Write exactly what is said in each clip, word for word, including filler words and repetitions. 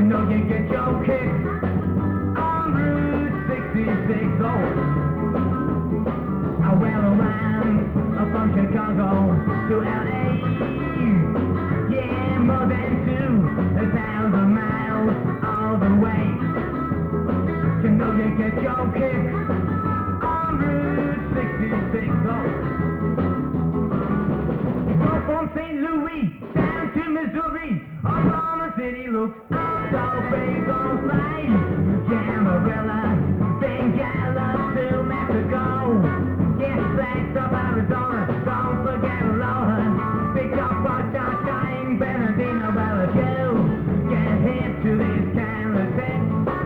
know you get your kick on Route sixty-six. Oh, I went around from Chicago to L A. Yeah, more than two thousand miles all the way. You know you get your kick on Route sixty-six. Oh, go from Saint Louis down to Missouri. Oklahoma City looks all so big on flight. Amarillo, Bengala to Mexico. Yes, thanks up Arizona. Don't forget Aloha. Pick up Bachata in Bernardino, Bella Joe. Get hip to this kind of thing.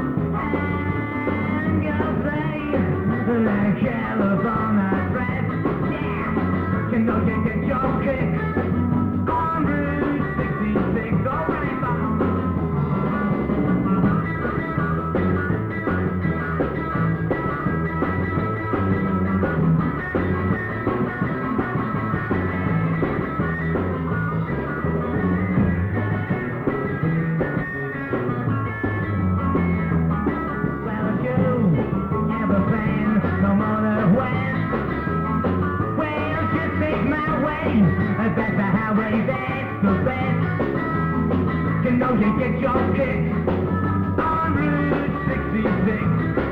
And go play like California dress. Yeah, you know you get your kick on Route sixty-six. All right, Bob. That's the highway, that's the best. You know you get your kick on Route sixty-six.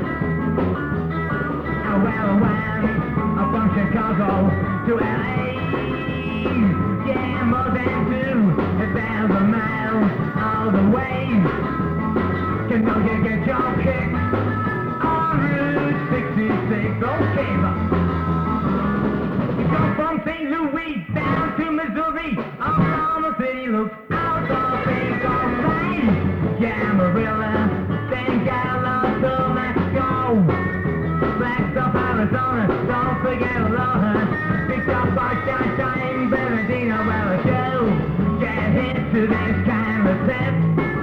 I well around from Chicago to L A. Yeah, more than two thousand miles all the way. You know you get your kick on Route sixty-six. Okay, but you go from Saint Louis down to Missouri. Oklahoma City looks out so big on flight. Amarillo, Bengala, so let's go. Flagstaff, Arizona, don't forget Aloha. Pick up Bachata in Bernardino, Bella Joe. Get hit to this kind of tip.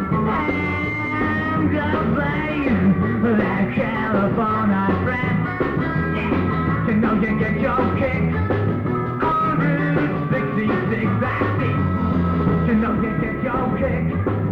And go play that California dress. Yeah, you know you get your kick on Route sixty-six. That's it. You know you get your kick